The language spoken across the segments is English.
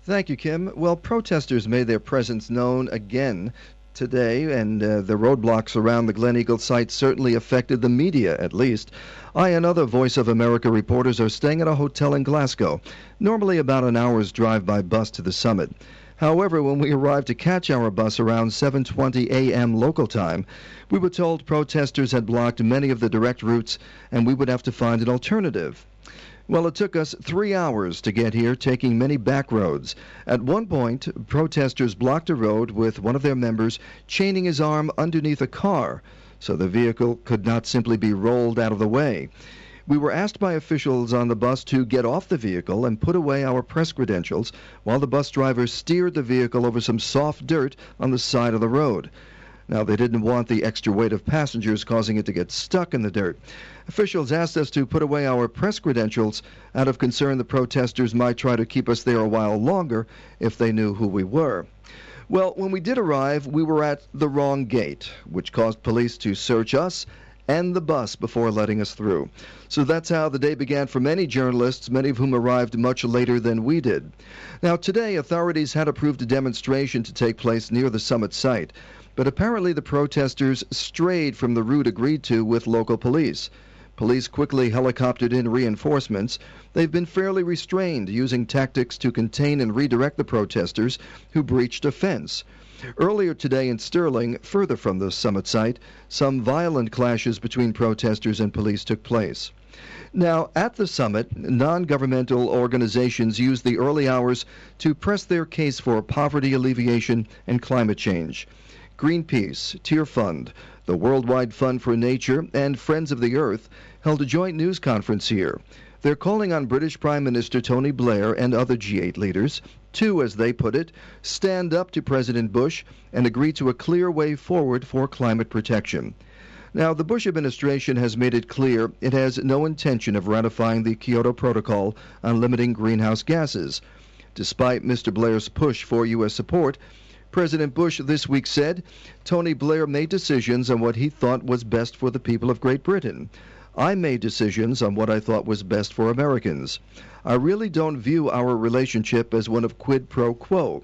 Thank you, Kim. Well, protesters made their presence known again today, and the roadblocks around the Glen Eagle site certainly affected the media, at least. I and other Voice of America reporters are staying at a hotel in Glasgow, normally about an hour's drive by bus to the summit. However, when we arrived to catch our bus around 7:20 a.m. local time, we were told protesters had blocked many of the direct routes and we would have to find an alternative. Well, it took us 3 hours to get here, taking many back roads. At one point, protesters blocked a road with one of their members chaining his arm underneath a car, so the vehicle could not simply be rolled out of the way. We were asked by officials on the bus to get off the vehicle and put away our press credentials while the bus driver steered the vehicle over some soft dirt on the side of the road. Now, they didn't want the extra weight of passengers causing it to get stuck in the dirt. Officials asked us to put away our press credentials out of concern the protesters might try to keep us there a while longer if they knew who we were. Well, when we did arrive, we were at the wrong gate, which caused police to search us and the bus before letting us through. So that's how the day began for many journalists, many of whom arrived much later than we did. Now, today, authorities had approved a demonstration to take place near the summit site, but apparently the protesters strayed from the route agreed to with local police. Police quickly helicoptered in reinforcements. They've been fairly restrained, using tactics to contain and redirect the protesters who breached a fence. Earlier today in Sterling, further from the summit site, some violent clashes between protesters and police took place. Now, at the summit, non-governmental organizations used the early hours to press their case for poverty alleviation and climate change. Greenpeace, Tearfund, the Worldwide Fund for Nature, and Friends of the Earth held a joint news conference here. They're calling on British Prime Minister Tony Blair and other G8 leaders to, as they put it, stand up to President Bush and agree to a clear way forward for climate protection. Now, the Bush administration has made it clear it has no intention of ratifying the Kyoto Protocol on limiting greenhouse gases. Despite Mr. Blair's push for U.S. support, President Bush this week said Tony Blair made decisions on what he thought was best for the people of Great Britain. I made decisions on what I thought was best for Americans. I really don't view our relationship as one of quid pro quo.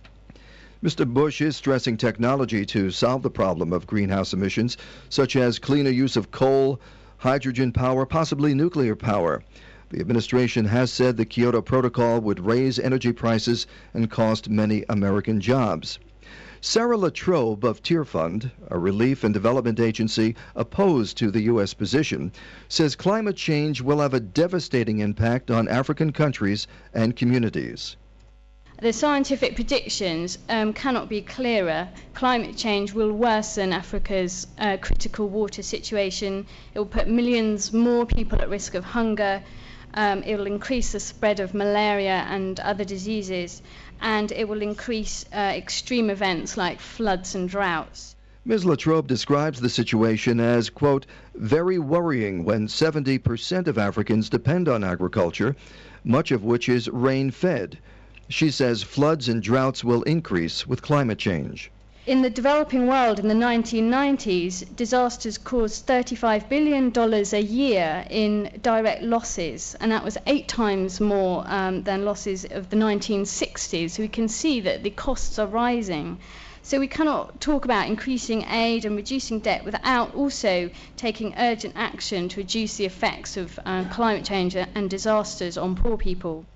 Mr. Bush is stressing technology to solve the problem of greenhouse emissions, such as cleaner use of coal, hydrogen power, possibly nuclear power. The administration has said the Kyoto Protocol would raise energy prices and cost many American jobs. Sarah Latrobe of Tearfund, a relief and development agency opposed to the U.S. position, says climate change will have a devastating impact on African countries and communities. The scientific predictions cannot be clearer. Climate change will worsen Africa's critical water situation. It will put millions more people at risk of hunger. It will increase the spread of malaria and other diseases, and it will increase extreme events like floods and droughts. Ms. Latrobe describes the situation as, quote, very worrying when 70% of Africans depend on agriculture, much of which is rain-fed. She says floods and droughts will increase with climate change. In the developing world in the 1990s, disasters caused $35 billion a year in direct losses, and that was 8 times more than losses of the 1960s. So we can see that the costs are rising. So we cannot talk about increasing aid and reducing debt without also taking urgent action to reduce the effects of climate change and disasters on poor people.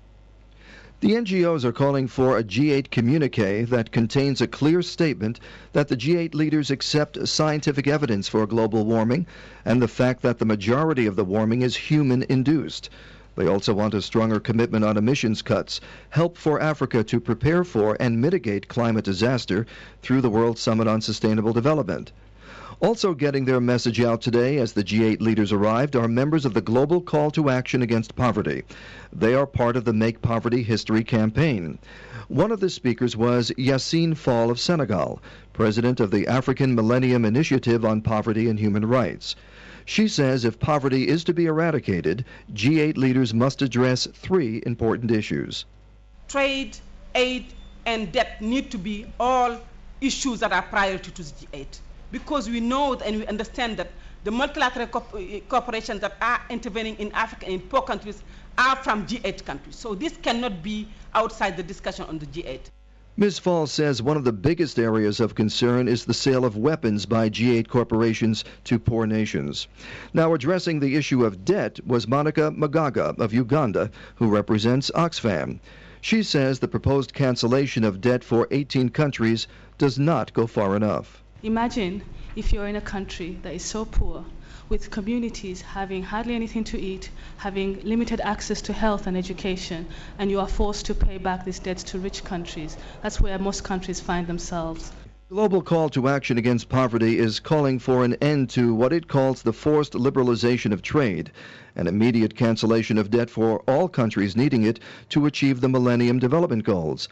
The NGOs are calling for a G8 communique that contains a clear statement that the G8 leaders accept scientific evidence for global warming and the fact that the majority of the warming is human-induced. They also want a stronger commitment on emissions cuts, help for Africa to prepare for and mitigate climate disaster through the World Summit on Sustainable Development. Also getting their message out today as the G8 leaders arrived are members of the Global Call to Action Against Poverty. They are part of the Make Poverty History campaign. One of the speakers was Yassine Fall of Senegal, president of the African Millennium Initiative on Poverty and Human Rights. She says if poverty is to be eradicated, G8 leaders must address 3 important issues. Trade, aid, and debt need to be all issues that are priority to G8. Because we know and we understand that the multilateral corporations that are intervening in Africa and in poor countries are from G8 countries. So this cannot be outside the discussion on the G8. Ms. Fall says one of the biggest areas of concern is the sale of weapons by G8 corporations to poor nations. Now, addressing the issue of debt was Monica Magaga of Uganda, who represents Oxfam. She says the proposed cancellation of debt for 18 countries does not go far enough. Imagine if you're in a country that is so poor, with communities having hardly anything to eat, having limited access to health and education, and you are forced to pay back these debts to rich countries. That's where most countries find themselves. The global call to action against poverty is calling for an end to what it calls the forced liberalization of trade, an immediate cancellation of debt for all countries needing it to achieve the Millennium Development Goals,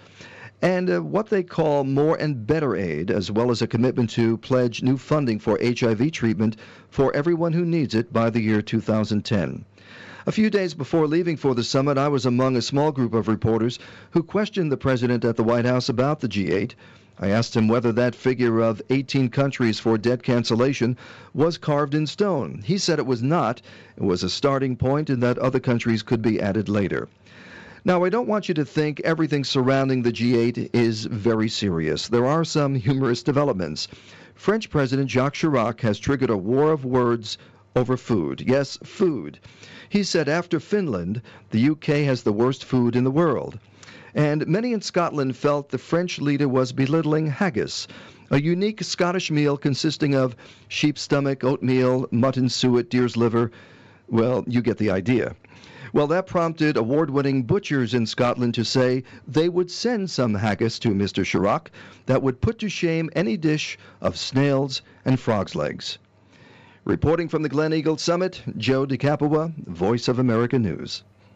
and what they call more and better aid, as well as a commitment to pledge new funding for HIV treatment for everyone who needs it by the year 2010. A few days before leaving for the summit, I was among a small group of reporters who questioned the president at the White House about the G8. I asked him whether that figure of 18 countries for debt cancellation was carved in stone. He said it was not. It was a starting point and that other countries could be added later. Now, I don't want you to think everything surrounding the G8 is very serious. There are some humorous developments. French President Jacques Chirac has triggered a war of words over food. Yes, food. He said after Finland, the UK has the worst food in the world. And many in Scotland felt the French leader was belittling haggis, a unique Scottish meal consisting of sheep's stomach, oatmeal, mutton suet, deer's liver. Well, you get the idea. Well, that prompted award-winning butchers in Scotland to say they would send some haggis to Mr. Chirac that would put to shame any dish of snails and frog's legs. Reporting from the Glen Eagle Summit, Joe DeCapua, Voice of America News.